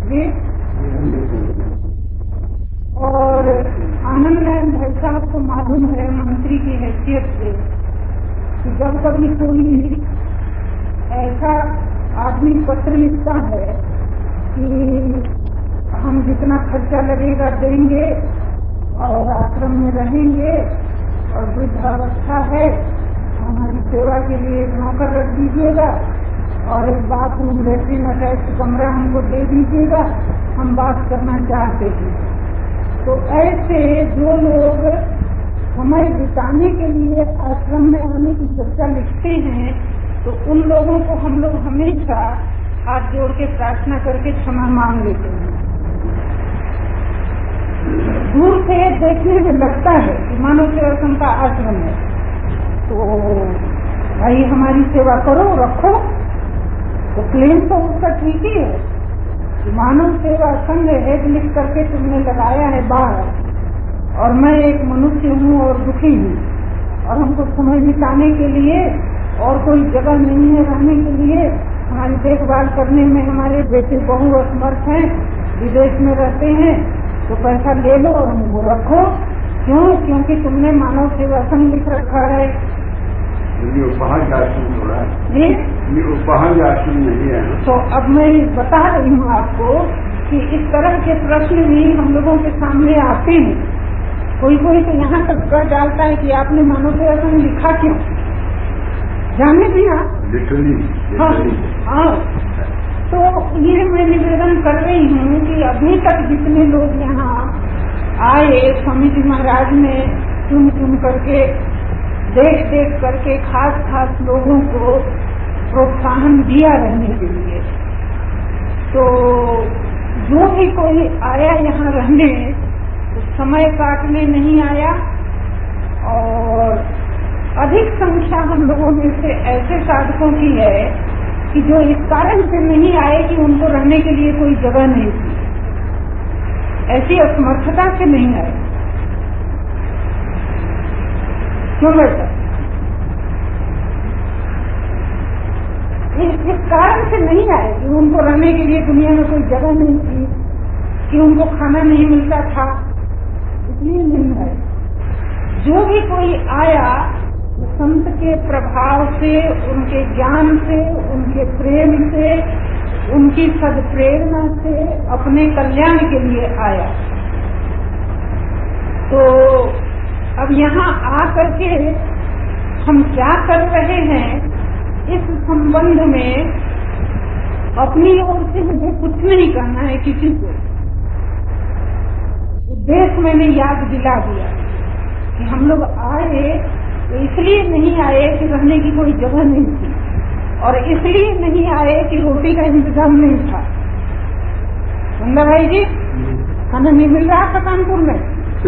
जी। और आनंद भाई साहब को मालूम है मंत्री की हैसियत से कि जब कभी कोई ऐसा आदमी पत्र लिखता है कि हम जितना खर्चा लगेगा देंगे और आश्रम में रहेंगे और वृद्धावस्था है, हमारी सेवा के लिए एक नौकर रख दीजिएगा और एक बाथरूम लेट्रिन अटैच कमरा हमको दे दीजिएगा, हम बात करना चाहते हैं। तो ऐसे जो लोग समय बिताने के लिए आश्रम में आने की चर्चा लिखते हैं, तो उन लोगों को हम लोग हमेशा हाथ जोड़ के प्रार्थना करके क्षमा मांग लेते हैं। दूर से देखने में लगता है कि मानव सेवा संघ का आश्रम है, तो भाई हमारी सेवा करो, रखो, तो क्लेम तो उसका ठीक ही है। मानव सेवा संघ हेड लिख करके तुमने लगाया है बाहर, और मैं एक मनुष्य हूँ और दुखी हूँ, और हमको समय बिताने के लिए और कोई जगह नहीं है रहने के लिए, हमारी देखभाल करने में हमारे बेटे बहू असमर्थ हैं, विदेश में रहते हैं, तो पैसा ले लो और हमको रखो। क्यों? क्योंकि तुमने मानव सेवा संघ लिख रखा है। ये उपहार आश्रम थोड़ा है, ये उपहार आश्रम नहीं है। तो अब मैं बता रही हूँ आपको कि इस तरह के प्रश्न भी हम लोगों के सामने आते हैं। कोई कोई तो यहाँ तक कह डालता है कि आपने मानव सेवा संघ लिखा क्यों? जानने भी आप लिटरली। हाँ, तो ये मैं निवेदन कर रही हूँ कि अभी तक जितने लोग यहाँ आए, स्वामी जी महाराज ने चुन चुन करके देख देख करके खास लोगों को प्रोत्साहन दिया रहने के लिए। तो जो भी कोई आया यहाँ रहने, तो समय काटने नहीं आया, और अधिक संख्या हम लोगों में से ऐसे साधकों की है कि जो इस कारण से नहीं आए कि उनको रहने के लिए कोई जगह नहीं थी, ऐसी असमर्थता से नहीं आए। क्यों बेटा? इस कारण से नहीं आए कि उनको रहने के लिए दुनिया में कोई जगह नहीं थी, कि उनको खाना नहीं मिलता था, इसलिए नहीं आए। जो भी कोई आया, संत के प्रभाव से, उनके ज्ञान से, उनके प्रेम से, उनकी सद्प्रेरणा से, अपने कल्याण के लिए आया। तो अब यहाँ आकर के हम क्या कर रहे हैं, इस संबंध में अपनी ओर से मुझे कुछ नहीं करना है किसी को। उद्देश्य मैंने याद दिला दिया कि हम लोग आए तो इसलिए नहीं आए कि रहने की कोई जगह नहीं थी, और इसलिए नहीं आए कि रोटी का इंतजाम नहीं था। नंदा भाई जी, खाना नहीं मिल रहा था कानपुर में,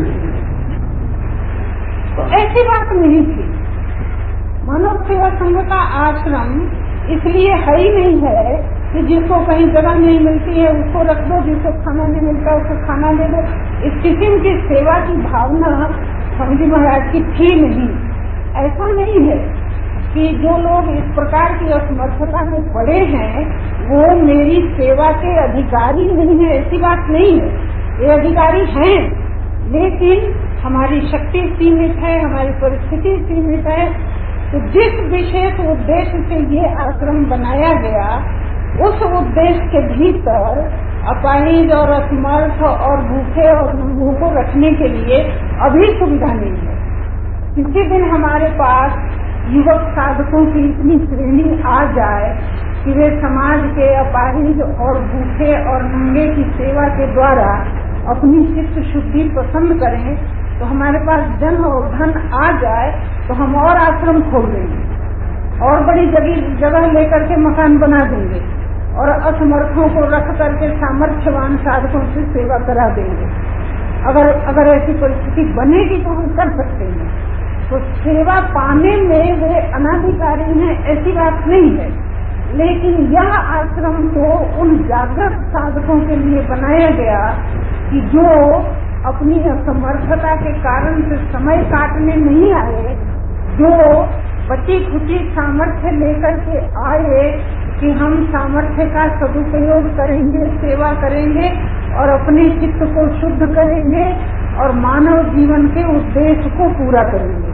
तो ऐसी बात नहीं थी। मानव सेवा संघ का आश्रम इसलिए है ही नहीं है कि जिसको कहीं जगह नहीं मिलती है उसको रख दो, जिसको खाना नहीं मिलता उसको खाना दे दो। इस किस्म की सेवा की भावना स्वामी जी महाराज की थी नहीं। ऐसा नहीं है कि जो लोग इस प्रकार की असमर्थता में पड़े हैं वो मेरी सेवा के अधिकारी नहीं है, ऐसी बात नहीं है। ये अधिकारी हैं, लेकिन हमारी शक्ति सीमित है, हमारी परिस्थिति सीमित है। तो जिस विशेष उद्देश्य से ये आश्रम बनाया गया, उस उद्देश्य के भीतर अपाहिज और असमर्थ और भूखे और नंगों को रखने के लिए अभी सुविधा नहीं है। किसी दिन हमारे पास युवक साधकों की इतनी श्रेणी आ जाए कि वे समाज के अपाहिज और भूखे और नंगे की सेवा के द्वारा अपनी चित्त शुद्धि पसंद करें, तो हमारे पास जन और धन आ जाए तो हम और आश्रम खोल देंगे और बड़ी जगह लेकर के मकान बना देंगे और असमर्थों को रख करके सामर्थ्यवान साधकों से सेवा करा देंगे। अगर ऐसी परिस्थिति बनेगी तो हम कर सकते हैं। तो सेवा पाने में वे अनाधिकारी हैं, ऐसी बात नहीं है, लेकिन यह आश्रम तो उन जागृत साधकों के लिए बनाया गया कि जो अपनी असमर्थता के कारण से समय काटने नहीं आए, जो बची खुची सामर्थ्य लेकर के आए कि हम सामर्थ्य का सदुपयोग करेंगे, सेवा करेंगे और अपने चित्त को शुद्ध करेंगे और मानव जीवन के उद्देश्य को पूरा करेंगे।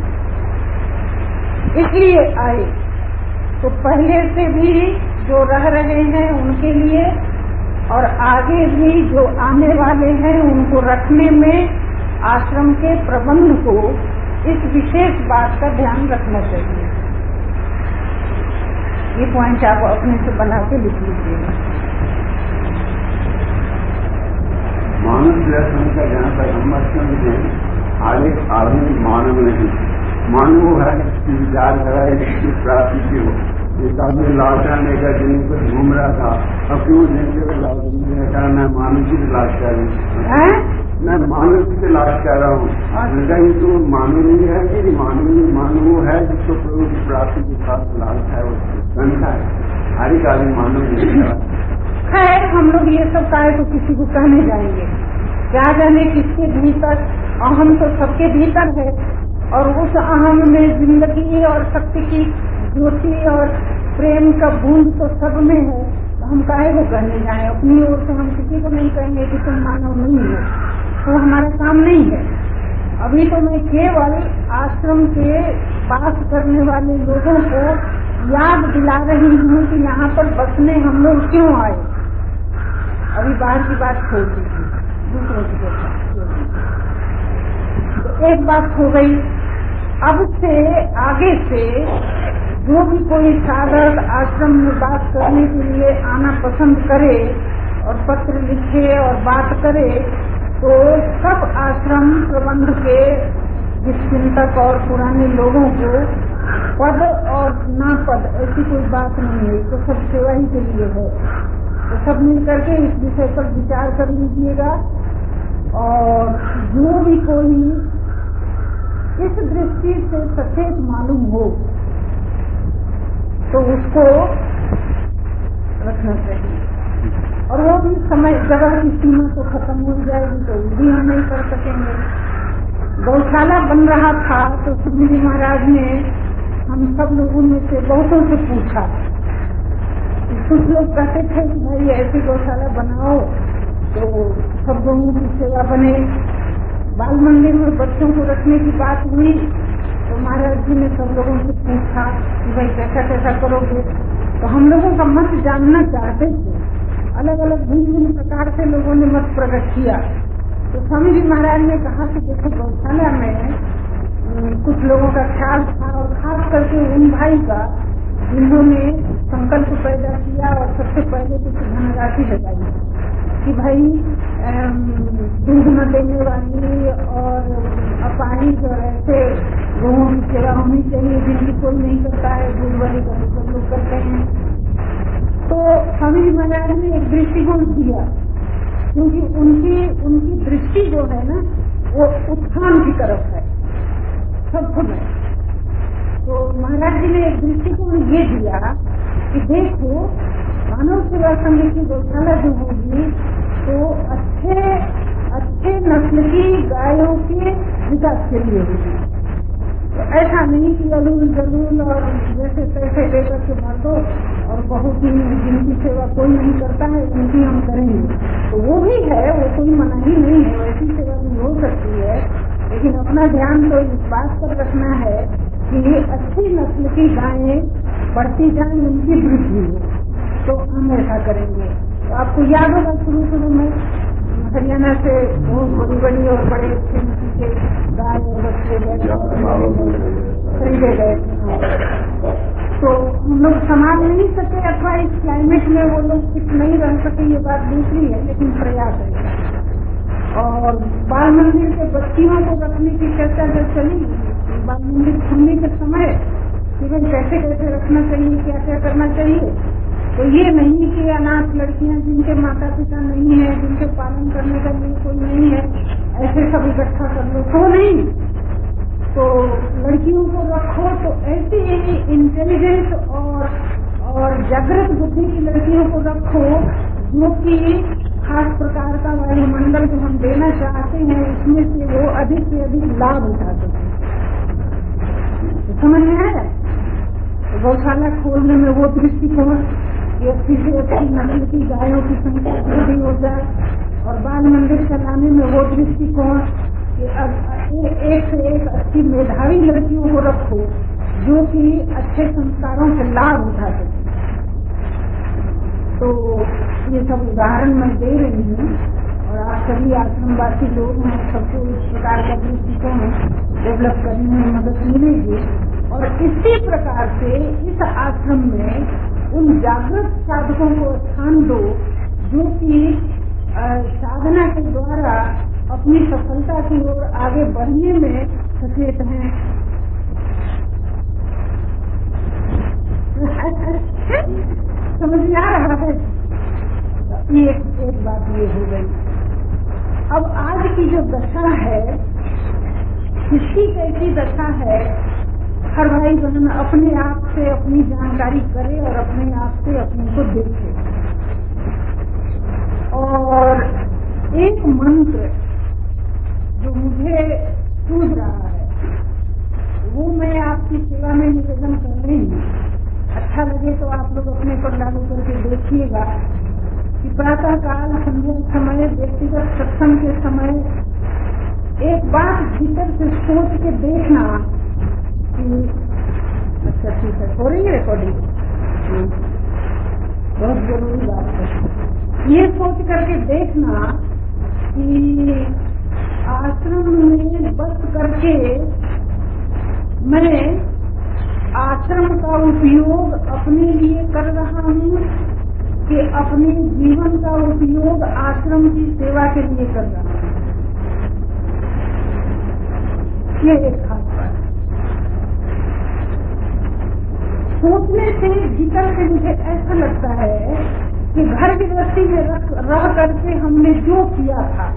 इसलिए आए। तो पहले से भी जो रह रहे हैं उनके लिए और आगे भी जो आने वाले हैं उनको रखने में आश्रम के प्रबंध को इस विशेष बात का ध्यान रखना चाहिए। ये पॉइंट आप अपने से बना के लिख लीजिएगा। मानव दर्शन का जहाँ पर हम आधुनिक मानव नहीं, मानव है विचार करा इसकी प्राप्ति की हो। एक आदमी लाशा लेकर दिन पर घूम रहा था, अब क्यों नहीं कहा मैं मानव की तलाश कर रहा हूँ, मैं मानव की तलाश कर रहा हूँ। ये तो मानव नहीं है कि मानव है जिसको प्रभु की प्राप्ति के साथ लाश है, वो संख्या है। हर एक आदमी मानव नहीं है। खैर हम लोग ये सब कहे तो किसी को कहने जाएंगे, क्या जाने किसके भीतर अहम तो सबके भीतर है और उस अहम में जिंदगी और शक्ति की ज्योति और प्रेम का बूंद तो सब में है। तो हम काहे को कहने जाए, अपनी ओर से हम किसी को नहीं कहेंगे कि तुम मानव नहीं हो, तो हमारा काम नहीं है। अभी तो मैं केवल आश्रम के पास करने वाले लोगों को याद दिला रही हूँ कि यहाँ पर बसने हम लोग क्यों आए। अभी बाहर की बात छोड़ दीजिए, दूसरों की बात। तो एक बात हो गई। अब से आगे से जो भी कोई साधक आश्रम में बात करने के लिए आना पसंद करे और पत्र लिखे और बात करे तो सब आश्रम प्रबंध के चिंतक और पुराने लोगों को पद और ना पद ऐसी कोई बात नहीं है, तो सब सेवा ही के लिए है। तो सब मिलकर के इस विषय पर विचार कर लीजिएगा और जो भी कोई इस दृष्टि से सचेत मालूम हो तो उसको रखना चाहिए। और वो भी समय जगह की सीमा तो खत्म हो जाएगी तो वो भी हम नहीं कर सकेंगे। गौशाला बन रहा था तो सुखदेव महाराज ने हम सब लोगों में से बहुतों से पूछा। कुछ लोग कहते थे कि भाई ऐसी गौशाला बनाओ तो सब लोगों की सेवा बने। बाल मंदिर में बच्चों को रखने की बात हुई तो महाराज जी ने सब लोगों से पूछा कि भाई कैसा कैसा करोगे। तो हम लोगों का मत जानना चाहते थे। अलग अलग भिन्न भिन्न प्रकार से लोगों ने मत प्रकट किया। तो स्वामी जी महाराज ने कहा कि देखो गौशाला में कुछ लोगों का ख्याल था और खास करके उन भाई का जिन्होंने संकल्प पैदा किया और सबसे पहले कुछ धनराशि लगाई कि भाई दूध न देने वाली और अपाहिज और ऐसे लोगों की सेवा होनी चाहिए जिनकी कोई नहीं करता है, दूध वाली का सब लोग करते हैं। तो स्वामी महाराज ने एक दृष्टिकोण दिया क्योंकि उनकी दृष्टि जो है ना वो उत्थान की तरफ है सब समय। तो महाराज जी ने एक दृष्टिकोण ये दिया कि देखो मानव सेवा संघ की गौशाला जो होगी तो अच्छे नस्ल की गायों के विकास के लिए होगी। तो ऐसा नहीं कि अलूल जलूल और जैसे पैसे देकर के भर दो और बहुत ही जिनकी सेवा कोई नहीं करता है उनकी हम करेंगे। तो वो भी है, वो कोई मना ही नहीं है, वैसी सेवा भी हो सकती है। लेकिन अपना ध्यान तो इस बात पर रखना है कि अच्छी नस्ल की गायें बढ़ती जाए, उनकी वृद्धि हो, तो हम ऐसा करेंगे। तो आपको याद होगा शुरू में हरियाणा से बहुत बड़ी और बड़े अच्छे नस्ल के गाय और बच्चे खरीदे गए थे। तो हम लोग संभाल नहीं सके अथवा इस क्लाइमेट में वो लोग फिट नहीं रह सके, ये बात दूसरी है, लेकिन प्रयास है। और बाल मंदिर के बच्चियों को रखने की चर्चा जब चली, बाल मंदिर खुलने के समय कि भाई कैसे कैसे रखना चाहिए, क्या क्या करना चाहिए, तो ये नहीं कि अनाथ लड़कियां जिनके माता पिता नहीं है, जिनके पालन करने का लिए कोई नहीं है, ऐसे सब इकट्ठा कर लो, तो नहीं। तो लड़कियों को रखो तो ऐसी इंटेलिजेंट और जागृत बुद्धि की लड़कियों को रखो जो कि खास प्रकार का वायुमंडल जो हम देना चाहते हैं उसमें से वो अधिक से अधिक लाभ उठा सके। समझ में आया? तो गौशाला खोलने में वो दृष्टिकोण कि 80 से 80 नस्ल की गायों की संख्या वृद्धि हो जाए, और बाल मंदिर चलाने में वो दृष्टिकोण कि अब एक से एक अच्छी मेधावी लड़कियों को रखो जो कि अच्छे संस्कारों से लाभ उठा सके। तो ये सब उदाहरण मैं दे रही हूँ, और आप सभी आश्रमवासी लोग हैं, सबको इस प्रकार का दृष्टिकोण डेवलप करने में मदद मिलेगी। और इसी प्रकार से इस आश्रम में उन जागृत साधकों को स्थान दो जो कि साधना के द्वारा अपनी सफलता की ओर आगे बढ़ने में सचेत हैं। समझ में आ रहा है? एक बात ये हो गई। अब आज की जो दशा है, किसकी कैसी दशा है, हर भाई बहन अपने आप से अपनी जानकारी करे और अपने आप से अपने को देखे। और एक मंत्र जो मुझे सूझ रहा है वो मैं आपकी सेवा में निवेदन कर रही हूँ। अच्छा लगे तो आप लोग अपने पर लागू करके देखिएगा कि प्रातः काल, संध्या समय, व्यक्तिगत सत्संग के समय एक बात भीतर से सोच के देखना कि अच्छा ठीक है, हो रही है रिकॉर्डिंग, बहुत जरूरी बात है। ये सोच करके देखना कि आश्रम में बस करके मैं आश्रम का उपयोग अपने लिए कर रहा हूँ कि अपने जीवन का उपयोग आश्रम की सेवा के लिए कर रहा हूँ। ये एक खास बात है। सोचने से भीतर से मुझे ऐसा लगता है कि घर गृहस्थी में रह करके हमने जो किया था,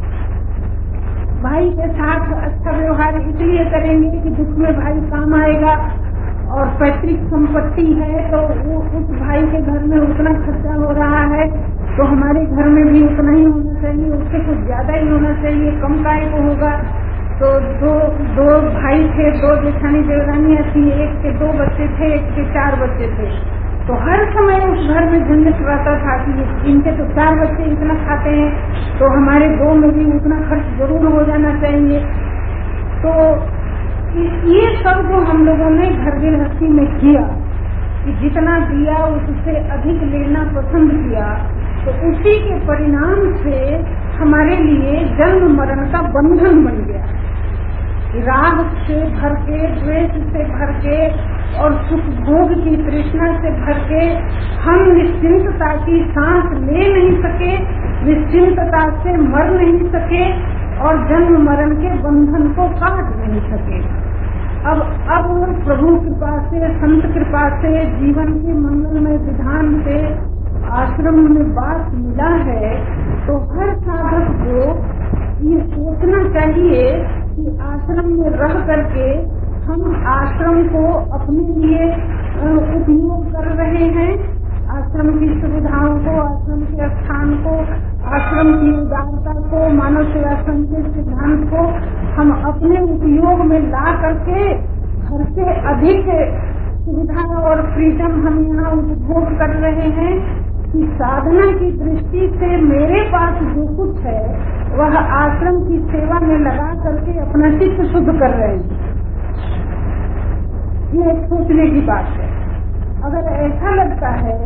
भाई के साथ अच्छा व्यवहार इसलिए करेंगे कि दुख में भाई काम आएगा, और पैतृक संपत्ति है तो वो उस भाई के घर में उतना खर्चा हो रहा है तो हमारे घर में भी उतना ही होना चाहिए, उससे कुछ ज्यादा ही होना चाहिए, कम काय को होगा। तो दो भाई थे, 2 जेठानी देवरानियां थी, एक के 2 बच्चे थे, एक के 4 बच्चे थे। तो हर समय उस घर में झंझट रहता था कि इनके तो 4 बच्चे इतना खाते हैं तो हमारे 2 में भी उतना खर्च जरूर हो जाना चाहिए। तो ये सब जो हम लोगों ने घर गृहस्थी में किया कि जितना दिया उससे अधिक लेना पसंद किया, तो उसी के परिणाम से हमारे लिए जन्म मरण का बंधन बन गया। राग से भर के, द्वेष से भर के और सुख भोग की तृष्णा से भर के हम निश्चिंतता की सांस ले नहीं सके, निश्चिंतता से मर नहीं सके और जन्म मरण के बंधन को काट नहीं सके। अब प्रभु कृपा से, संत कृपा से, जीवन के मंगलमय विधान से आश्रम में बात मिला है, तो हर साधक को ये सोचना चाहिए कि आश्रम में रह करके हम आश्रम को अपने लिए उपयोग कर रहे हैं, आश्रम की सुविधाओं को, आश्रम के स्थान को, आश्रम की उदारता को, मानव सेवा संघ के सिद्धांत को हम अपने उपयोग में ला करके घर से अधिक सुविधा और फ्रीडम हम यहाँ उपभोग कर रहे हैं कि साधना की दृष्टि से मेरे पास जो कुछ है वह आश्रम की सेवा में लगा करके अपना चित्त शुद्ध कर रहे हैं। ये एक सोचने की बात है। अगर ऐसा लगता है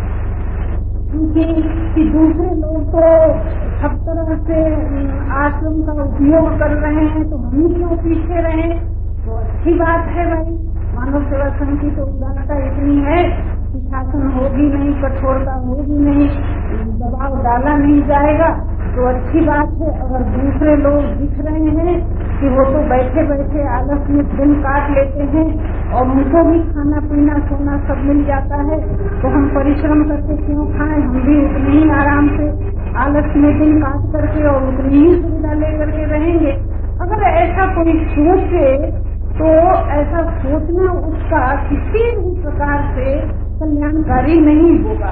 कि दूसरे लोग तो सब तरह से आश्रम का उपयोग कर रहे हैं तो हम ही क्यों पीछे रहे, तो अच्छी बात है भाई। मानव सेवा संघ की तो उदारता इतनी है कि शासन होगी नहीं, कठोरता होगी नहीं, दबाव डाला नहीं जाएगा, तो अच्छी बात है। अगर दूसरे लोग दिख रहे हैं कि वो तो बैठे बैठे आलस में दिन काट लेते हैं और उनको भी खाना पीना सोना सब मिल जाता है, तो हम परिश्रम करके क्यों खाएं, हम भी उतने ही आराम से आलस में दिन काट करके और उतनी ही सुविधा लेकर के रहेंगे। अगर ऐसा कोई सोचे तो ऐसा सोचना उसका किसी भी प्रकार से कल्याणकारी नहीं होगा।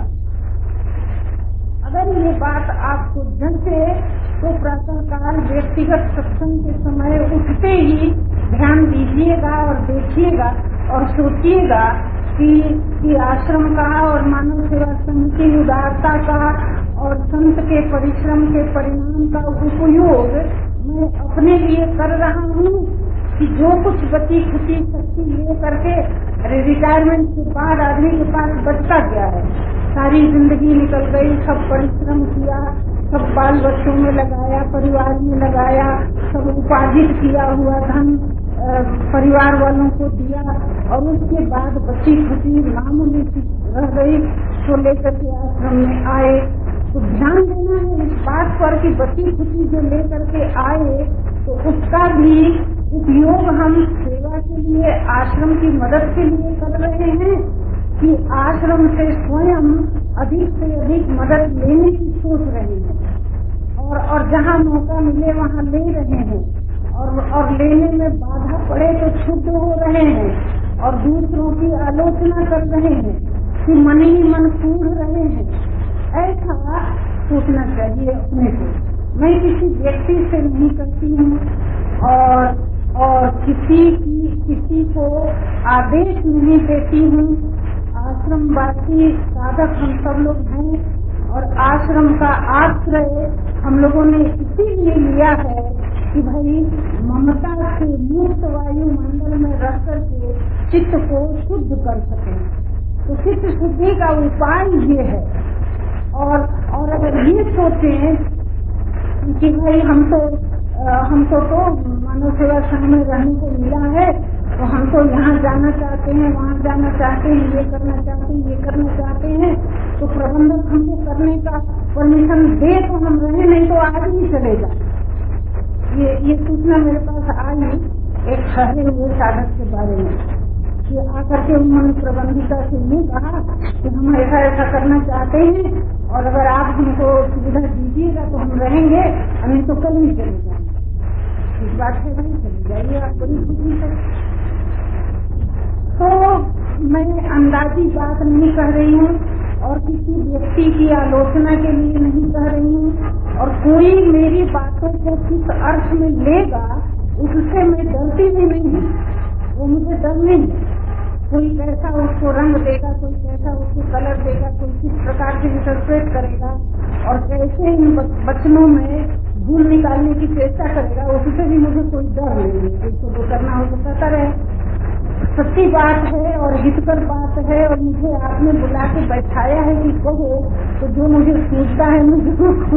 अगर ये बात आपको जंचे तो प्रातःकाल व्यक्तिगत सत्संग के समय उठते ही ध्यान दीजिएगा और देखिएगा और सोचिएगा कि आश्रम का और मानव सेवा संघ की उदारता का और संत के परिश्रम के परिणाम का उपयोग मैं अपने लिए कर रहा हूँ कि जो कुछ बची खुची शक्ति ले करके रिटायरमेंट के बाद आदमी के पास बचता क्या है। सारी जिंदगी निकल गई, सब परिश्रम किया, सब बाल बच्चों में लगाया, परिवार में लगाया, सब उपार्जित किया हुआ धन परिवार वालों को दिया और उसके बाद बची खुची नाम में रह गई तो लेकर के आश्रम में आए। तो ध्यान देना है इस बात पर कि बची खुची जो लेकर के आए तो उसका भी उपयोग हम सेवा के लिए आश्रम की मदद के लिए कर रहे हैं कि आश्रम से स्वयं अधिक से अधिक मदद लेने की सोच रहे हैं और जहाँ मौका मिले वहाँ ले रहे हैं और लेने में बाधा पड़े तो क्षुब्ध हो रहे हैं और दूसरों की आलोचना कर रहे हैं कि मन ही मन कूढ़ रहे हैं। ऐसा सोचना चाहिए अपने को। मैं किसी व्यक्ति से नहीं करती हूँ और किसी को आदेश नहीं देती हूँ। आश्रमवासी साधक हम सब लोग हैं और आश्रम का आश्रय हम लोगों ने इसीलिए लिया है कि भाई ममता से मुक्त वायुमंडल में रह करके चित्त को शुद्ध कर सके। तो चित्त शुद्धि का उपाय ये है। और अगर ये सोचें कि भाई हमको तो मानव सेवा संघ में रहने को मिला है तो हम तो यहाँ जाना चाहते हैं, वहाँ जाना चाहते हैं, ये करना चाहते हैं, ये करना चाहते हैं, तो प्रबंधक हमको करने का परमिशन दे तो हम रहे, नहीं तो आज ही चलेगा। ये सूचना मेरे पास आई एक ठहरे हुए साधक के बारे में कि आकर के उन्होंने प्रबंधिका से ये कहा कि हम ऐसा करना चाहते हैं और अगर आप हमको सुविधा दीजिएगा तो हम रहेंगे, नहीं तो कल ही चले जाएंगे। इस बात है नहीं, चले जाइए आप बड़ी खुशी से। तो मैं अंदाजी बात नहीं कह रही हूँ और किसी व्यक्ति की आलोचना के लिए नहीं कह रही हूँ और कोई मेरी बातों को किस अर्थ में लेगा उससे मैं डरती भी नहीं हूँ। वो मुझे डर नहीं है। कोई कैसा उसको रंग देगा, कोई कैसा उसको कलर देगा, कोई किस प्रकार से इंटरप्रेट करेगा और कैसे इन बचनों में भूल निकालने की चेष्टा करेगा, उससे भी मुझे कोई डर नहीं है। उसको जो करना हो तो कहता रहे। सच्ची बात है और हितकर बात है और मुझे आपने बुला के बैठाया है कि कहो तो जो मुझे सूझता है मुझे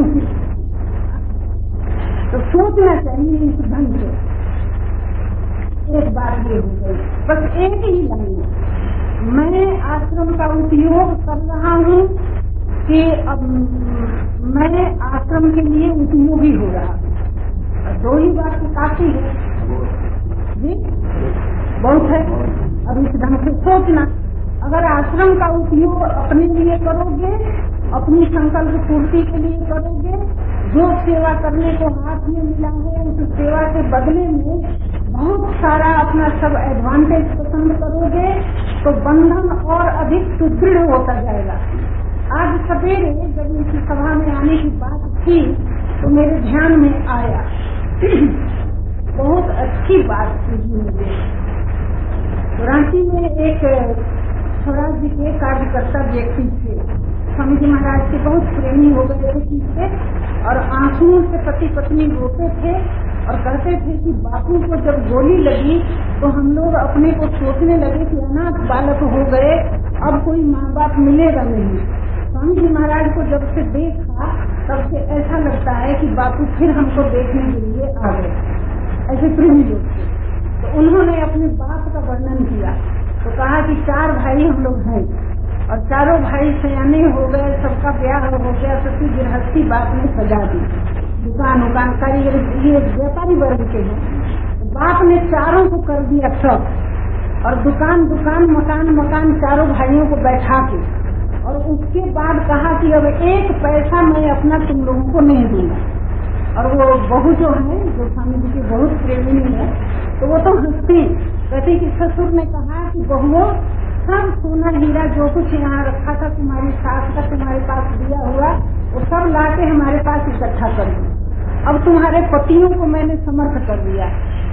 तो सोचना चाहिए इस ढंग से। एक बात ये हो गई, बस एक ही लाइन मैं आश्रम का उपयोग कर रहा हूँ कि अब मैं आश्रम के लिए उपयोगी हो रहा। दो ही बात तो काफी है जी, बहुत है। अब इस ढंग से सोचना, अगर आश्रम का उपयोग अपने लिए करोगे, अपनी संकल्प पूर्ति के लिए करोगे, जो सेवा करने को हाथ में मिला है उस सेवा के बदले में बहुत सारा अपना सब एडवांटेज पसंद करोगे तो बंधन और अधिक सुदृढ़ होता जाएगा। आज सवेरे जब इस सभा में आने की बात थी तो मेरे ध्यान में आया बहुत अच्छी बात थी मुझे। रांची में एक स्वराज जी के कार्यकर्ता व्यक्ति थे, स्वामी जी महाराज के बहुत प्रेमी हो गए थे पीछे और आंसुओं से पति पत्नी रोते थे और कहते थे कि बापू को जब गोली लगी तो हम लोग अपने को सोचने लगे कि अनाथ बालक हो गए, अब कोई माँ बाप मिलेगा नहीं। स्वामी जी महाराज को जब से देखा तब से ऐसा लगता है कि बापू फिर हमको देखने के लिए आ गए। ऐसे प्रेमी लोग थे। तो उन्होंने अपने बाप का वर्णन किया तो कहा कि 4 भाई हम लोग हैं और चारों भाई सयाने हो गए, सबका ब्याह हो गया, सबकी गृहस्थी बाप ने सजा दी, दुकान उकान कारीगर ये व्यापारी वर्ग के हैं। तो बाप ने चारों को कर दिया सब और दुकान दुकान मकान मकान चारों भाइयों को बैठा के और उसके बाद कहा कि अब 1 पैसा मैं अपना तुम लोगों को नहीं दूंगा। और वो बहू जो है, जो स्वामी जी की बहुत प्रेमी है, तो वो तो हंसती कहती कि ससुर ने कहा कि बहुओं सब सोना हीरा जो कुछ यहाँ रखा था तुम्हारी सास का तुम्हारे पास दिया हुआ वो सब लाके हमारे पास इकट्ठा कर दी। अब तुम्हारे पतियों को मैंने समर्थ कर दिया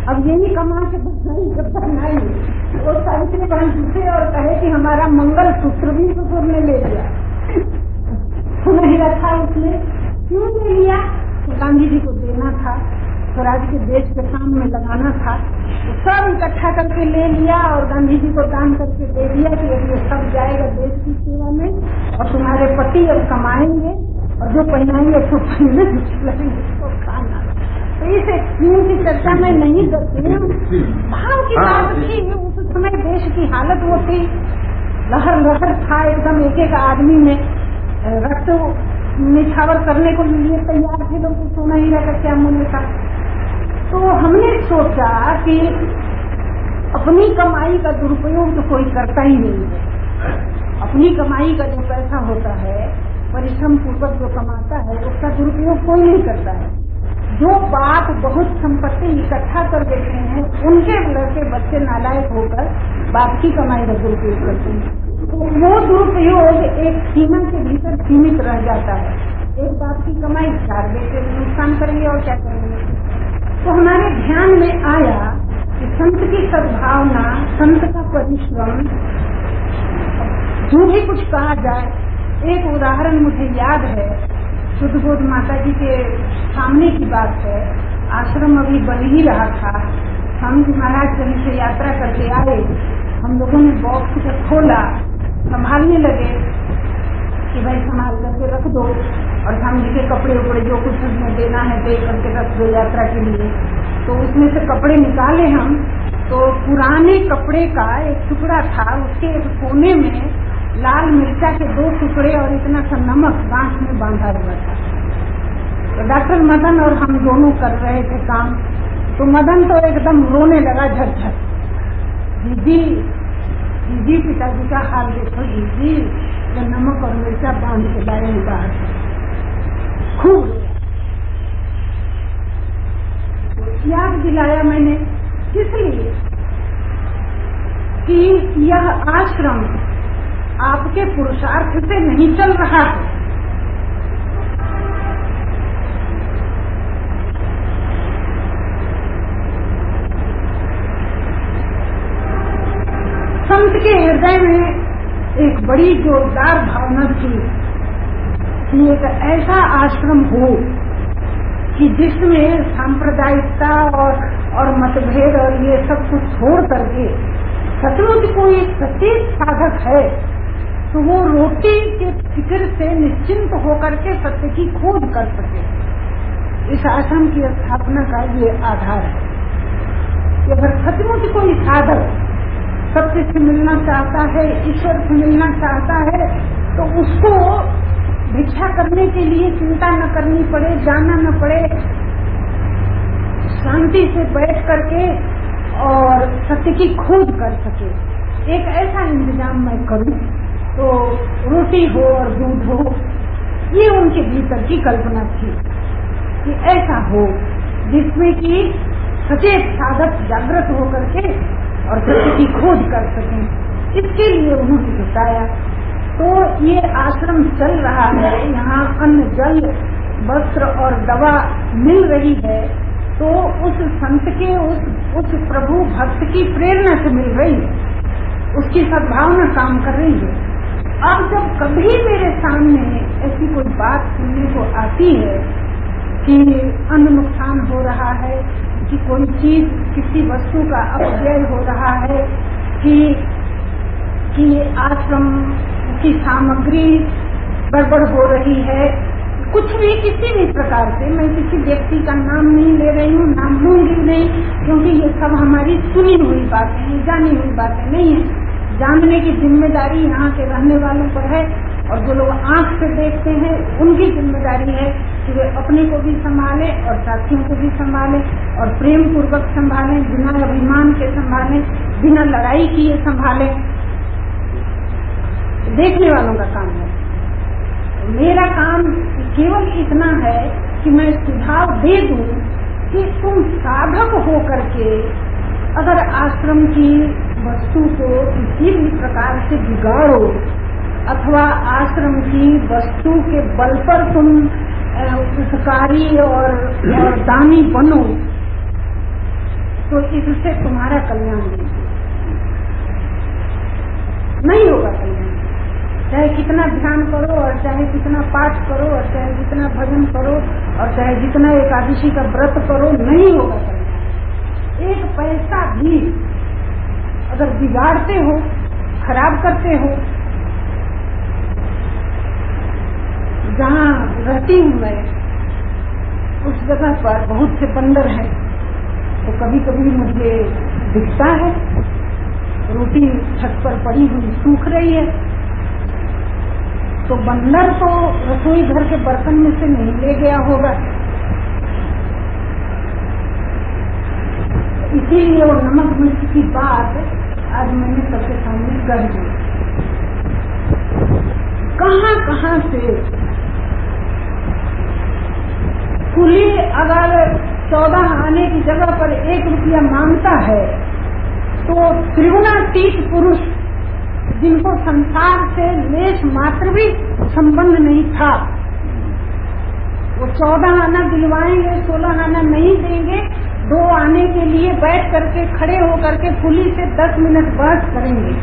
अब यही कमा के बनाई वो सावित्री बहन पूछे और कहे कि हमारा मंगल सूत्र भी ससुर ने ले लिया। तो नहीं रखा उसने, क्यों ले लिया? तो गांधी जी को देना था, स्वराज के देश के काम में लगाना था, तो सब इकट्ठा करके ले लिया और गांधी जी को दान करके दे दिया कि ये सब जाएगा देश की सेवा में और तुम्हारे पति अब कमाएंगे और जो पहनाएंगे तो पहने तो खाना। तो इस स्कीम की चर्चा मैं नहीं करती हूँ, भाव की बात थी। उस समय देश की हालत वो थी, लहर लहर था एकदम, एक एक आदमी में रक्त निछावर करने को लिए तैयार थे लोग, कुछ होना ही रहता क्या मूल्य था। तो हमने सोचा कि अपनी कमाई का दुरुपयोग तो कोई करता ही नहीं है। अपनी कमाई का जो पैसा होता है, परिश्रम पूर्वक जो कमाता है, उसका दुरुपयोग कोई नहीं करता है। जो बाप बहुत संपत्ति इकट्ठा कर देते हैं, उनके लड़के बच्चे नालायक होकर बाप की कमाई का दुरुपयोग करते हैं। तो वो दुरुपयोग एक सीमा के भीतर सीमित रह जाता है। एक बाप की कमाई 4 बेटे नुकसान करेंगे और क्या करेंगे। तो हमारे ध्यान में आया कि संत की सद्भावना, संत का परिश्रम, जो भी कुछ कहा जाए। एक उदाहरण मुझे याद है, शुद्धबोध माता जी के सामने की बात है। आश्रम अभी बन ही रहा था, स्वामी जी महाराज कहीं से यात्रा करके आए, हम लोगों ने बॉक्स को खोला, संभालने लगे कि भाई संभाल करके रख दो और स्वामी जी के कपड़े उपड़े जो कुछ उसमें देना है दे करके रख दो यात्रा के लिए। तो उसमें से कपड़े निकाले हम, तो पुराने कपड़े का एक टुकड़ा था, उसके एक कोने में लाल मिर्चा के 2 टुकड़े और इतना सा नमक बांस में बांधा हुआ था। तो डॉक्टर मदन और हम दोनों कर रहे थे काम। तो मदन तो एकदम रोने लगा झरझर, दीदी पिताजी का हाल देखो दीदी, ये नमक और मिर्चा बांध के लाए हैं बाहर। खूब याद दिलाया मैंने, इसलिए कि यह आश्रम आपके पुरुषार्थ से नहीं चल रहा है। संत के हृदय में एक बड़ी जोरदार भावना थी कि एक ऐसा आश्रम हो कि जिसमें सांप्रदायिकता और मतभेद और ये सब कुछ छोड़ करके सचमुच कोई सचेत साधक है तो वो रोटी के फिक्र से निश्चिंत होकर के सत्य की खोज कर सके। इस आश्रम की स्थापना का ये आधार है कि अगर सचमुच कोई साधक सत्य से मिलना चाहता है, ईश्वर से मिलना चाहता है, तो उसको भिक्षा करने के लिए चिंता न करनी पड़े, जाना न पड़े, शांति से बैठ करके और सत्य की खोज कर सके। एक ऐसा इंतजाम मैं करूं तो रोटी हो और दूध हो, ये उनके भीतर की कल्पना थी कि ऐसा हो जिसमें कि सचेत साधक जागृत होकर के और सत्य की खोज कर सकें। इसके लिए उन्होंने बताया। तो ये आश्रम चल रहा है, यहाँ अन्न जल वस्त्र और दवा मिल रही है, तो उस संत के उस प्रभु भक्त की प्रेरणा से मिल रही है, उसकी सद्भावना काम कर रही है। अब जब कभी मेरे सामने ऐसी कोई बात सुनने को आती है कि अन्न नुकसान हो रहा है, कि कोई चीज किसी वस्तु का अपव्यय हो रहा है, कि आश्रम की सामग्री गड़बड़ हो रही है, कुछ भी किसी भी प्रकार से, मैं किसी व्यक्ति का नाम नहीं ले रही हूँ, नाम लूंगी नहीं, क्योंकि ये सब हमारी सुनी हुई बातें हैं, जानी हुई बातें नहीं है। जानने की जिम्मेदारी यहाँ के रहने वालों पर है और जो लोग आंख से देखते हैं उनकी जिम्मेदारी है कि वे अपने को भी संभालें और साथियों को भी संभालें और प्रेम पूर्वक संभालें, बिना अभिमान के संभालें, बिना लड़ाई किए संभालें। देखने वालों का काम है। मेरा काम केवल इतना है कि मैं सुझाव दे दूं कि तुम साधक हो करके अगर आश्रम की वस्तु को किसी भी प्रकार से बिगाड़ो अथवा आश्रम की वस्तु के बल पर तुम उपकारी और दानी बनो, तो इससे तुम्हारा कल्याण नहीं होगा। कल्याण चाहे कितना ध्यान करो और चाहे कितना पाठ करो और चाहे जितना भजन करो और चाहे जितना एकादशी का व्रत करो, नहीं होगा कल्याण। एक पैसा भी अगर बिगाड़ते हो, खराब करते हो, जहाँ रहती हूँ मैं उस जगह पर बहुत से बंदर हैं, तो कभी कभी मुझे दिखता है रोटी छत पर पड़ी हुई सूख रही है, तो बंदर तो रसोई घर के बर्तन में से नहीं ले गया होगा, इसीलिए वो नमक मिर्च की बात आज मैंने सबके सामने कर दी। कहाँ कहाँ से कुली अगर 14 आने की जगह पर 1 रुपया मांगता है, तो त्रिगुणातीत पुरुष जिनको संसार से लेश मात्र भी संबंध नहीं था, वो 14 आना दिलवाएंगे, 16 आना नहीं देंगे, 2 आने के लिए बैठ करके खड़े होकर के पुलिस से 10 मिनट बहस करेंगे।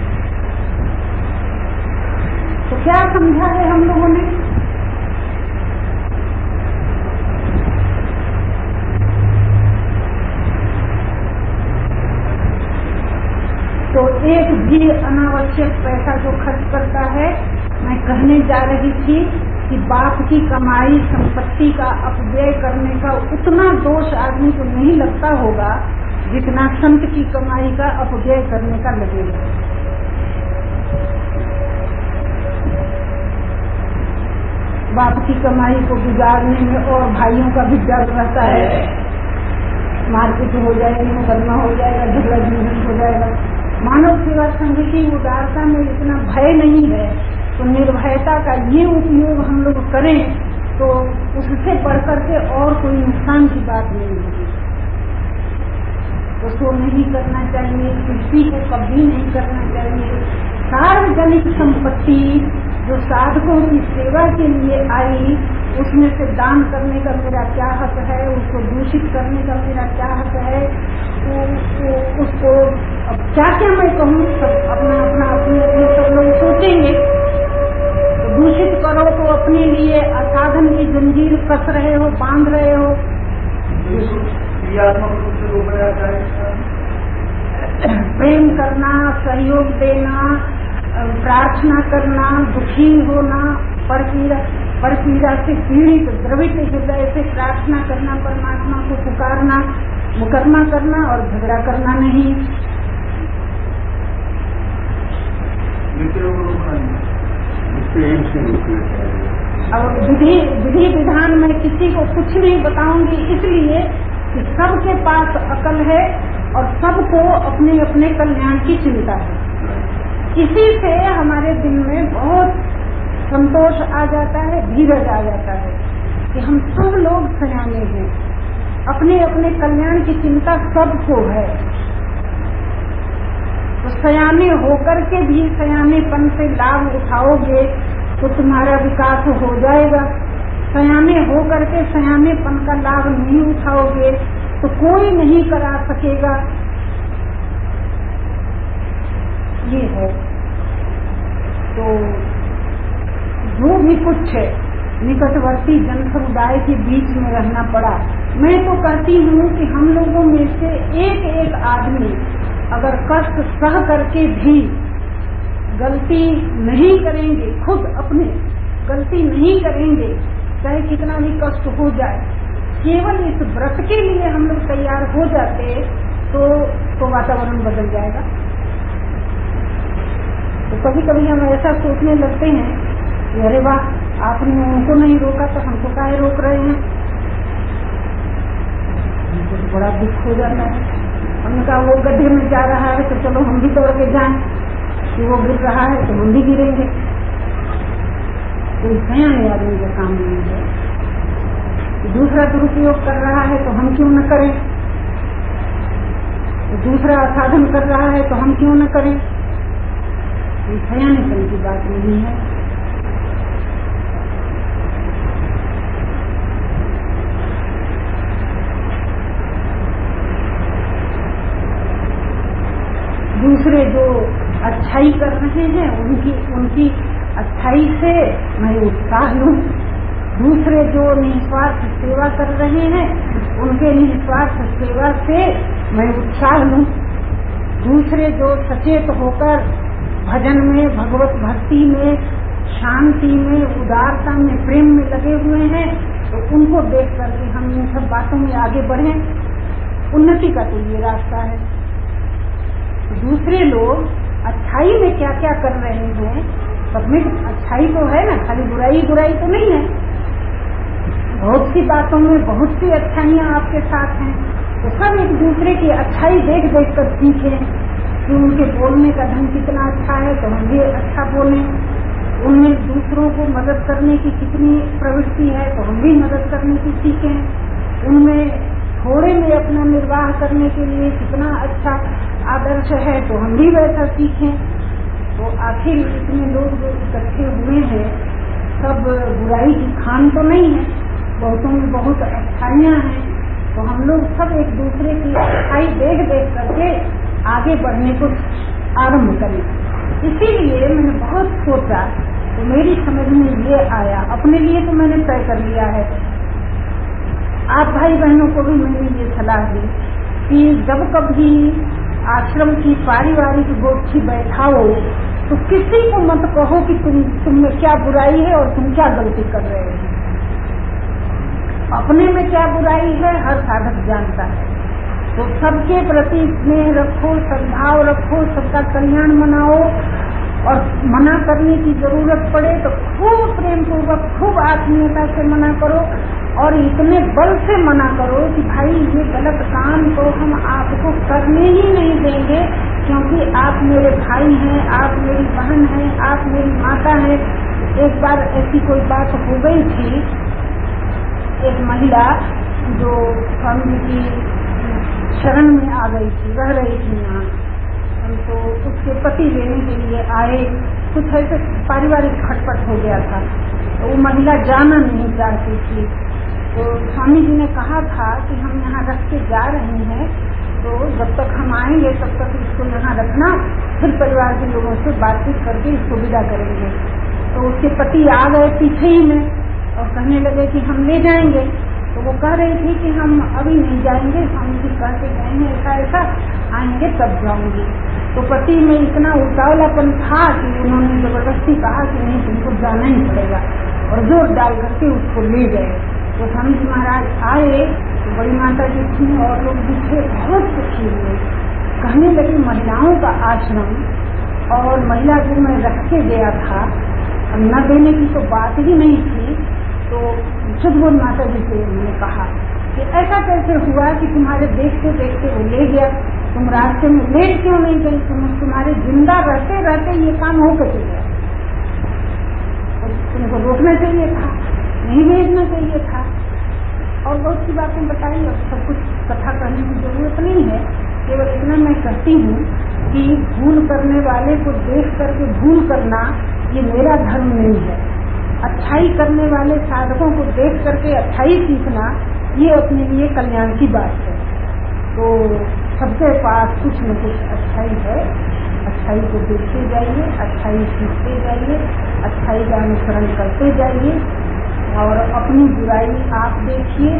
तो क्या समझा है हम लोगों ने? तो एक भी अनावश्यक पैसा जो खर्च करता है, मैं कहने जा रही थी कि बाप की कमाई संपत्ति का अपव्यय करने का उतना दोष आदमी को नहीं लगता होगा जितना संत की कमाई का अपव्यय करने का लगेगा। बाप की कमाई को गुजारने में और भाइयों का भी डर रहता है, मारपीट हो जाएगी, मुकदमा हो जाएगा, झगड़ा झंझट हो जाएगा। मानव सेवा संघ की उदारता में इतना भय नहीं है, तो निर्भयता का ये उपयोग हम लोग करें तो उससे बढ़कर के और कोई नुकसान की बात नहीं होगी। उसको नहीं करना चाहिए, किसी को कभी नहीं करना चाहिए। सार्वजनिक संपत्ति जो साधकों की सेवा के लिए आई, उसमें से दान करने का मेरा क्या हक है, उसको दूषित करने का मेरा क्या हक है, उसको अब क्या क्या मैं कहूँ, सब अपना अपना अपने सब लोग सोचेंगे। तो दूषित करो तो अपने लिए असाधन की जंजीर कस रहे हो, बांध रहे हो। क्रियात्मक रूप से रोका जाता है। प्रेम करना, सहयोग देना, प्रार्थना करना, दुखी होना, परपीड़ा से पीड़ित द्रवित हृदय से प्रार्थना करना, परमात्मा को पुकारना, मुकदमा करना और झगड़ा करना नहीं। और विधि विधान में किसी को कुछ नहीं बताऊंगी, इसलिए कि सबके पास अकल है और सबको अपने अपने कल्याण की चिंता है। इसी से हमारे दिल में बहुत संतोष आ जाता है, धीरज आ जाता है कि हम सब लोग सयाने हैं, अपने अपने कल्याण की चिंता सबको है। तो सयाने होकर के भी सयानेपन से लाभ उठाओगे तो तुम्हारा विकास हो जाएगा। सयाने होकर के सयानेपन का लाभ नहीं उठाओगे तो कोई नहीं करा सकेगा। ये है। तो जो भी कुछ है, निकटवर्ती जन समुदाय के बीच में रहना पड़ा। मैं तो कहती हूँ कि हम लोगों में से एक एक आदमी अगर कष्ट सह करके भी गलती नहीं करेंगे, खुद अपने गलती नहीं करेंगे, चाहे कितना भी कष्ट हो जाए, केवल इस व्रत के लिए हम लोग तैयार हो जाते तो वातावरण बदल जाएगा। तो कभी कभी हम ऐसा सोचने लगते हैं कि अरे वाह, आपने उनको नहीं रोका तो हमको काहे रोक रहे हैं। हमको तो बड़ा दुख हो जाता है। हमने कहा वो गड्ढे में जा रहा है तो चलो हम भी दौड़ के जाएं, कि वो गिर रहा है तो हम भी गिरेंगे। कोई सयाने आदमी का काम नहीं है। दूसरा दुरुपयोग कर रहा है तो हम क्यों न करें, तो दूसरा साधन कर रहा है तो हम क्यों न करें। ये सयानेपन की बात नहीं है। दूसरे जो अच्छाई कर रहे हैं उनकी अच्छाई से मैं उत्साह लूं। दूसरे जो निस्वार्थ सेवा कर रहे हैं उनके निस्वार्थ सेवा से मैं उत्साह लूं। दूसरे जो सचेत होकर भजन में, भगवत भक्ति में, शांति में, उदारता में, प्रेम में लगे हुए हैं तो उनको देख करके हम इन सब बातों में आगे बढ़ें। उन्नति का तो ये रास्ता है। दूसरे लोग अच्छाई में क्या क्या कर रहे हैं, सब में अच्छाई तो है ना, खाली बुराई तो नहीं है। बहुत सी बातों में बहुत सी अच्छाइयाँ आपके साथ हैं, तो सब एक दूसरे की अच्छाई देख देख कर सीखें कि उनके बोलने का ढंग कितना अच्छा है तो हम भी अच्छा बोलें। उनमें दूसरों को मदद करने की कितनी प्रवृत्ति है तो हम भी मदद करने की सीखें। उनमें थोड़े में अपना निर्वाह करने के लिए कितना अच्छा आदर्श है तो हम भी वैसा सीखें। तो आखिर इतने लोग जो इकट्ठे हुए हैं सब बुराई की खान तो नहीं है, बहुतों में बहुत अच्छाइयाँ हैं, तो हम लोग सब एक दूसरे की अच्छाई देख देख करके आगे बढ़ने को आरंभ करें। इसीलिए मैंने बहुत सोचा तो मेरी समझ में ये आया, अपने लिए तो मैंने तय कर लिया है, आप भाई बहनों को भी मैंने ये सलाह दी कि जब कभी आश्रम की पारिवारिक गोष्ठी बैठाओ तो किसी को मत कहो कि तुम में क्या बुराई है और तुम क्या गलती कर रहे हो। अपने में क्या बुराई है हर साधक जानता है, तो सबके प्रति स्नेह रखो, सद्भाव रखो, सबका कल्याण मनाओ, और मना करने की जरूरत पड़े तो खूब प्रेम पूर्वक, खूब आत्मीयता से मना करो, और इतने बल से मना करो कि भाई ये गलत काम तो हम आपको करने ही नहीं देंगे, क्योंकि आप मेरे भाई हैं, आप मेरी बहन हैं, आप मेरी माता हैं। एक बार ऐसी कोई बात हो गई थी, एक महिला जो स्वामी जी की शरण में आ गई थी, रह रही थी यहाँ, तो उसके पति लेने के लिए आए, कुछ ऐसे पारिवारिक खटपट हो गया था, तो वो महिला जाना नहीं चाहती थी। तो स्वामी जी ने कहा था कि हम यहाँ रख के जा रहे हैं, तो जब तक हम आएंगे तब तक इसको यहाँ रखना, फिर परिवार के लोगों से बातचीत करके इसको विदा करेंगे। तो उसके पति आ गए पीछे ही में और कहने लगे कि हम ले जाएंगे। तो वो कह रही थी कि हम अभी नहीं जाएंगे, स्वामी जी कह के गए हैं ऐसा ऐसा, आएंगे तब जाऊंगी। तो पति में इतना उतावलापन था कि उन्होंने जबरदस्ती कहा कि नहीं, तुमको जाना ही पड़ेगा, और जोर डाल करके उसको ले गए। तो स्वामी जी महाराज आए तो बड़ी माता जी थी और लोग दिखे, बहुत सुखी हुए, कहने लगी महिलाओं का आश्रम और महिला जो मैं रख के गया था, न देने की तो बात ही नहीं थी। तो सुधबोध माता जी से मैंने कहा कि ऐसा कैसे हुआ कि तुम्हारे देखते देखते वो ले गया, तुम रास्ते में लेट क्यों नहीं गई, तुम्हारे जिंदा रहते रहते ये काम हो कैसे गया, तुमको रोकना चाहिए था, नहीं भेजना चाहिए था। और बहुत सी बातें बताई, और सब कुछ कथा करने की जरूरत नहीं है, केवल इतना मैं कहती हूँ कि भूल करने वाले को देख करके भूल करना ये मेरा धर्म नहीं है। अच्छाई करने वाले साधकों को देख करके अच्छाई सीखना ये अपने लिए कल्याण की बात है। तो सबके पास कुछ न कुछ अच्छाई है, अच्छाई को देखते जाइए, अच्छाई सीखते जाइए, अच्छाई का अनुसरण करते जाइए, और अपनी बुराई आप देखिए,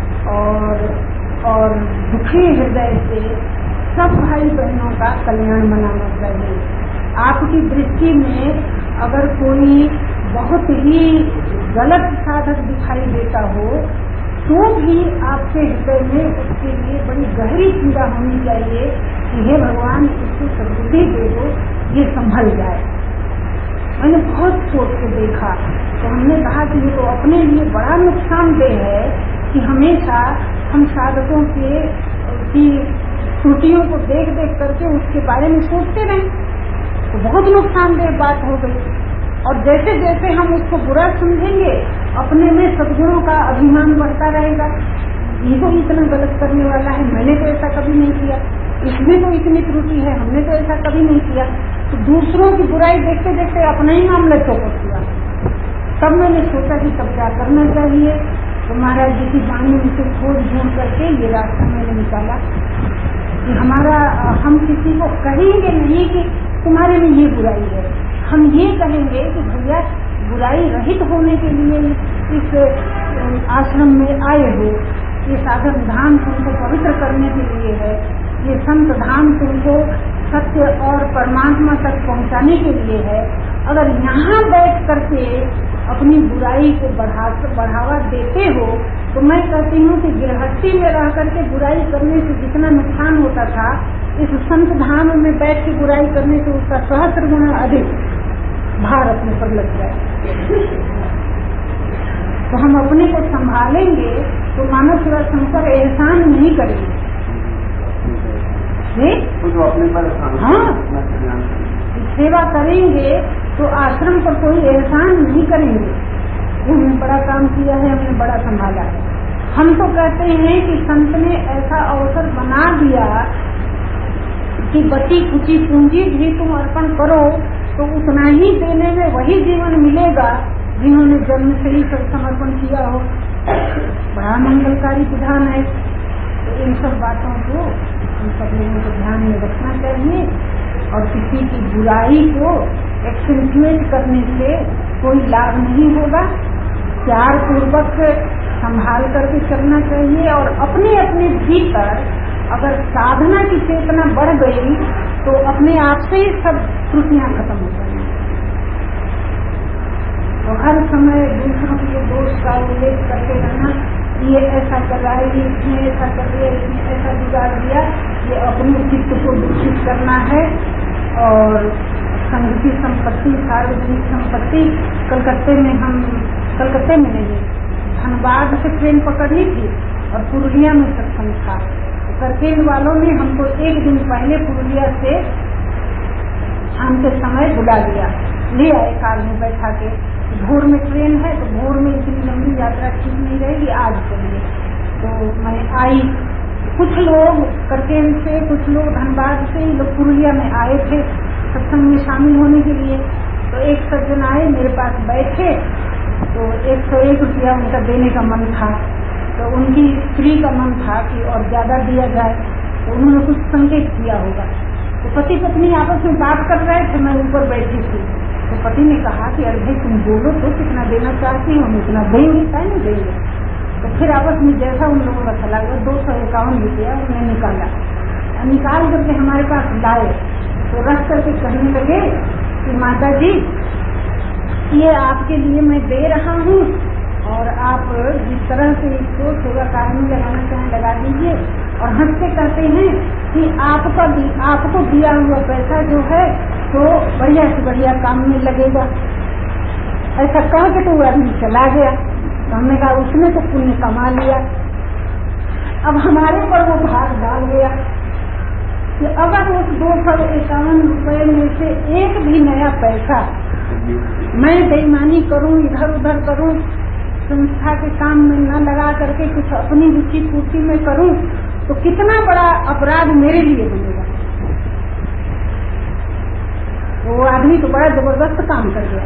और दुखी हृदय से सब भाई बहनों का कल्याण मनाना चाहिए। आपकी दृष्टि में अगर कोई बहुत ही गलत साधक दिखाई देता हो तो भी आपके हृदय में उसके लिए बड़ी गहरी पीड़ा होनी चाहिए कि हे भगवान, इसको सद्बुद्धि दे दो, ये संभल जाए। मैंने बहुत सोच के देखा तो हमने कहा कि ये तो अपने लिए बड़ा नुकसानदेह है कि हमेशा हम साधकों की त्रुटियों को देख देख करके उसके बारे में सोचते रहें, तो बहुत नुकसानदेह बात हो गई। और जैसे जैसे हम उसको बुरा समझेंगे, अपने में सद्गुणों का अभिमान बढ़ता रहेगा, ये तो इतना गलत करने वाला है, मैंने तो ऐसा कभी नहीं किया, इसमें तो इतनी त्रुटि है, हमने तो ऐसा कभी नहीं किया। तो दूसरों की बुराई देखते देखते अपना ही मामला चौपट हुआ। तब मैंने सोचा कि तब क्या करना चाहिए। तो महाराज जी की वाणी से खोज ढूंढ करके ये रास्ता मैंने निकाला कि हम किसी को कहेंगे नहीं कि तुम्हारे में ये बुराई है। हम ये कहेंगे कि भैया बुराई रहित होने के लिए इस आश्रम में आए हो, ये साधन धाम तुमको पवित्र करने के लिए है, ये संत धाम तुमको सत्य और परमात्मा तक पहुंचाने के लिए है। अगर यहाँ बैठ करके अपनी बुराई को बढ़ावा देते हो तो मैं कहती हूँ कि गृहस्थी में रह करके बुराई करने से जितना नुकसान होता था, इस संत धाम में बैठ के बुराई करने से उसका सहस्त्र गुना अधिक भार अपने पर लग जाए। तो हम अपने को संभालेंगे तो मानव सेवा संकर एहसान नहीं करेंगे। तो अपने पर सेवा करेंगे तो आश्रम पर कोई एहसान नहीं करेंगे। हमने बड़ा काम किया है, हमने बड़ा संभाला है। हम तो कहते हैं कि संत ने ऐसा अवसर बना दिया कि बची कुची पूंजी भी तुम अर्पण करो तो उतना ही देने में वही जीवन मिलेगा जिन्होंने जन्म से ही सब समर्पण किया हो। बड़ा मंगलकारी विधान है। तो इन सब बातों को हम सब लोगों को ध्यान में रखना चाहिए और किसी की बुराई को एक्सेंचुएट करने से कोई लाभ नहीं होगा। प्यार पूर्वक संभाल करके चलना चाहिए और अपने अपने भीतर अगर साधना की चेतना बढ़ गई तो अपने आप से ही सब त्रुटियां खत्म हो जाएंगी। तो हर समय दूसरों के दोष का उल्लेख करके रहना, ये ऐसा कर रहा है, ये इसने ऐसा कर दिया, इसने ऐसा बिगाड़ दिया, ये अपने चित्त को दूषित करना है। और संघ की संपत्ति, सार्वजनिक संपत्ति, कलकत्ते में नहीं, धनबाद से ट्रेन पकड़नी थी और पुरुलिया में सत्संग था। तो करकेल वालों ने हमको एक दिन पहले पुरुलिया से शाम के समय बुला लिया, ले आए कार में बैठा के। भोर में ट्रेन है तो भोर में इतनी लंबी यात्रा ठीक नहीं रहेगी, आज चलिए। तो मैं आई, कुछ लोग करकेल से, कुछ लोग धनबाद से, लोग पुरुलिया में आए थे सत्संग में शामिल होने के लिए। तो एक सज्जन आए, मेरे पास बैठे, तो 101 रुपया उनका देने का मन था। तो उनकी स्त्री का मन था कि और ज्यादा दिया जाए, तो उन्होंने कुछ संकेत किया होगा। तो पति पत्नी आपस में बात कर रहे थे, मैं ऊपर बैठी थी। तो पति ने कहा कि अरे भाई तुम बोलो तो कितना देना चाहती हो, हम इतना देंगे, क्या नहीं देंगे। तो फिर आपस में जैसा उन लोगों का चला गया, 251 रुपया उन्हें निकाला, निकाल करके हमारे पास लाए। तो रख करके कहने लगे कि माता जी ये आपके लिए मैं दे रहा हूँ और आप जिस तरह से इसको सेवा कार्य में लगाना चाहें लगा दीजिए। और हंसते कहते हैं कि आपको दिया हुआ पैसा जो है तो बढ़िया से बढ़िया काम में लगेगा। ऐसा कह के तो वो आदमी चला गया। तो हमने कहा उसने तो पुण्य कमा लिया। अब हमारे पर वो भार डाल गया कि अगर उस 251 रुपये में से एक भी नया पैसा मैं बेईमानी करूं, इधर उधर करूं, संस्था के काम में न लगा करके कुछ अपनी रुचि पूर्ति में करूं, तो कितना बड़ा अपराध मेरे लिए बनेगा। वो आदमी तो बड़ा जबरदस्त काम कर गया।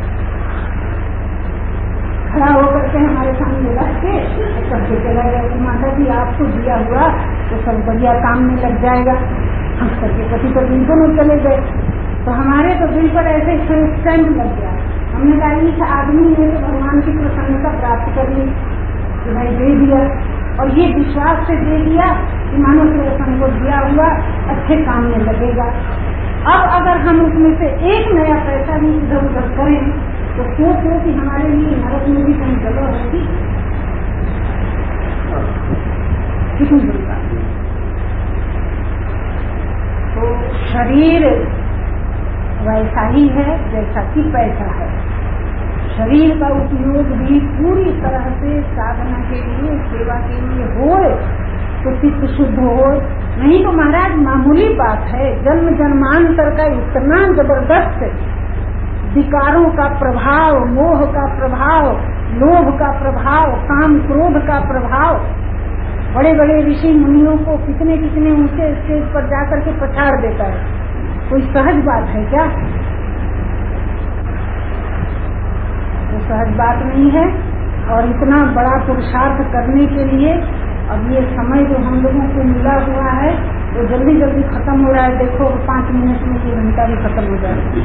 खड़ा होकर के हमारे सामने रख के करके चला गया कि माता जी आपको दिया हुआ तो सब बढ़िया काम में लग जाएगा। हम करके पति पत्नी दोनों चले गए। तो हमारे तो दिल पर ऐसे स्टैंप लग गया। हमने कहा इस आदमी ने तो भगवान की प्रसन्नता प्राप्त कर ली कि भाई दे दिया, और ये विश्वास से दे दिया कि मानो प्रसन्न को दिया हुआ अच्छे काम में लगेगा। अब अगर हम उसमें से एक नया पैसा भी इधर उधर करें तो सोचो कि हमारे लिए नरक में भी कहीं जगह होगी। कितनी बड़ी बात है। तो शरीर वैसा ही है जैसा कि पैसा है। शरीर का उपयोग भी पूरी तरह से साधना के लिए, सेवा के लिए हो तो चित्त शुद्ध हो, नहीं तो महाराज मामूली बात है। जन्म जन्मांतर का इतना जबरदस्त विकारों का प्रभाव, मोह का प्रभाव, लोभ का प्रभाव, काम क्रोध का प्रभाव बड़े बड़े ऋषि मुनियों को कितने कितने ऊंचे स्टेज पर जाकर के पछाड़ देता है। कोई सहज बात है क्या? तो सहज बात नहीं है। और इतना बड़ा पुरुषार्थ करने के लिए अब ये समय जो हम लोगों को मिला हुआ है वो जल्दी जल्दी खत्म हो रहा है। देखो 5 मिनट में ये घंटा भी खत्म हो जाए।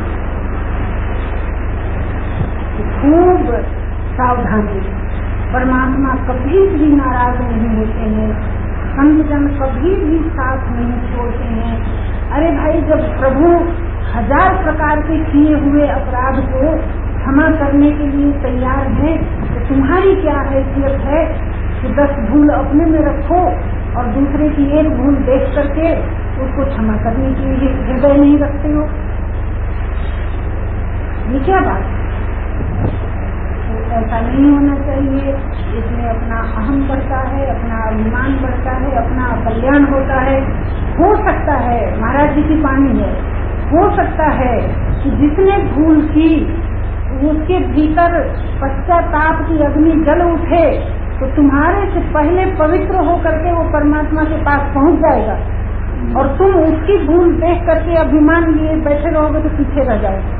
खूब सावधानी। परमात्मा कभी भी नाराज नहीं होते हैं, संतजन कभी भी साथ नहीं छोड़ते हैं। अरे भाई, जब प्रभु 1000 प्रकार के किए हुए अपराध को क्षमा करने के लिए तैयार हैं, तो तुम्हारी क्या हैसियत है कि 10 भूल अपने में रखो और दूसरे की एक भूल देख करके उसको क्षमा करने के लिए हृदय नहीं रखते हो? ये क्या बात है? तो ऐसा नहीं होना चाहिए। इसमें अपना अहम बढ़ता है, अपना अभिमान बढ़ता है, अपना कल्याण होता है। हो सकता है, महाराज जी की वाणी है, हो सकता है कि जिसने भूल की उसके भीतर पश्चाताप की अग्नि जल उठे तो तुम्हारे से पहले पवित्र होकर के वो परमात्मा के पास पहुंच जाएगा, और तुम उसकी भूल देख करके अभिमान लिए बैठे रहोगे तो पीछे रह जाओगे।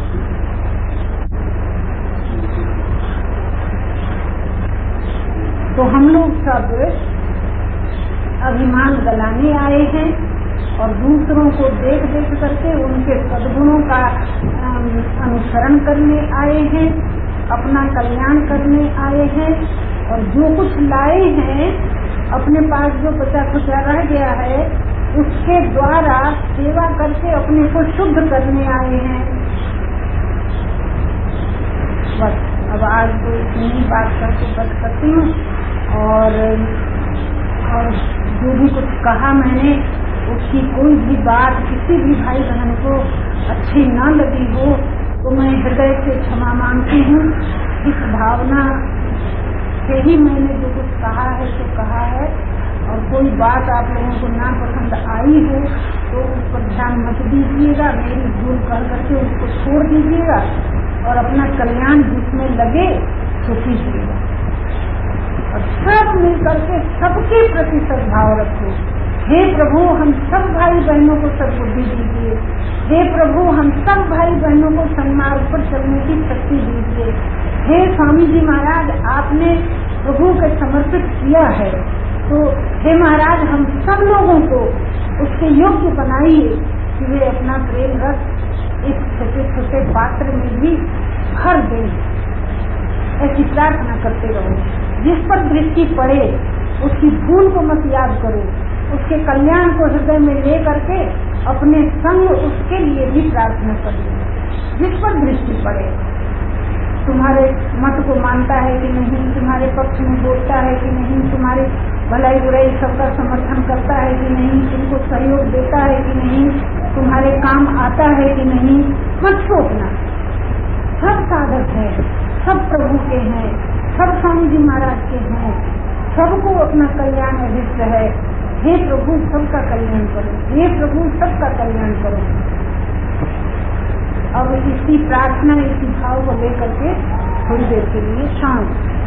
तो हम लोग सब अभिमान गलाने आए हैं और दूसरों को देख देख करके उनके सद्गुणों का अनुसरण करने आए हैं, अपना कल्याण करने आए हैं, और जो कुछ लाए हैं अपने पास जो बचा खुचा रह गया है उसके द्वारा सेवा करके अपने को शुद्ध करने आए हैं। बस अब आज तो इतनी बात करके बस करती हूँ। और जो भी कुछ कहा मैंने उसकी कोई भी बात किसी भी भाई बहन को अच्छी न लगी हो तो मैं हृदय से क्षमा मांगती हूँ। इस भावना से ही मैंने जो कुछ कहा है तो कहा है, और कोई बात आप लोगों को ना पसंद आई हो तो उस पर ध्यान मत दीजिएगा, मेरी भूल कह करके उसको छोड़ दीजिएगा और अपना कल्याण जिसमें लगे तो कीजिएगा। और सब मिलकर के सबके प्रति सद्भाव रखो। हे प्रभु, हम सब भाई बहनों को सद्बुद्धि दीजिए। हे प्रभु, हम सब भाई बहनों को सन्मार्ग पर चलने की शक्ति दीजिए। हे स्वामी जी महाराज, आपने प्रभु के समर्पित किया है तो हे महाराज हम सब लोगों को उसके योग्य बनाइए कि वे अपना प्रेम रस इस छोटे छोटे पात्र में भी भर दें। ऐसी प्रार्थना करते रहो। जिस पर दृष्टि पड़े उसकी भूल को मत याद करो, उसके कल्याण को हृदय में ले करके अपने संग उसके लिए भी प्रार्थना करो। जिस पर दृष्टि पड़े, तुम्हारे मत को मानता है कि नहीं, तुम्हारे पक्ष में बोलता है कि नहीं, तुम्हारी भलाई बुराई सबका समर्थन करता है कि नहीं, तुमको सहयोग देता है कि नहीं, तुम्हारे काम आता है कि नहीं, मत सोचना। सब साधक है, सब प्रभु के हैं, सब स्वामी जी महाराज के हैं, सबको अपना कल्याण अभिष्ट है। हे प्रभु, सबका कल्याण करो। हे प्रभु, सबका कल्याण करो। अब इसी प्रार्थना, इसी भाव को लेकर के थोड़ी देर के लिए शांत